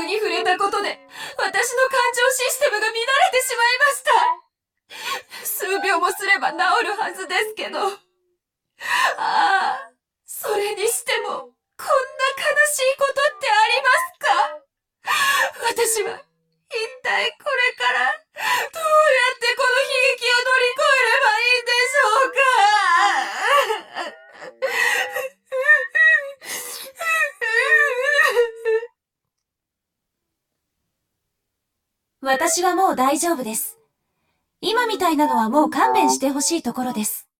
グに触れたことで、私の感情システムが乱れてしまいました。数秒もすれば治るはずですけど。ああ、それにしても、こんな悲しいことってありますか？私は、一体これから、どうやってこの悲劇を乗り越えればいいんでしょうか？ 私はもう大丈夫です。今みたいなのはもう勘弁してほしいところです。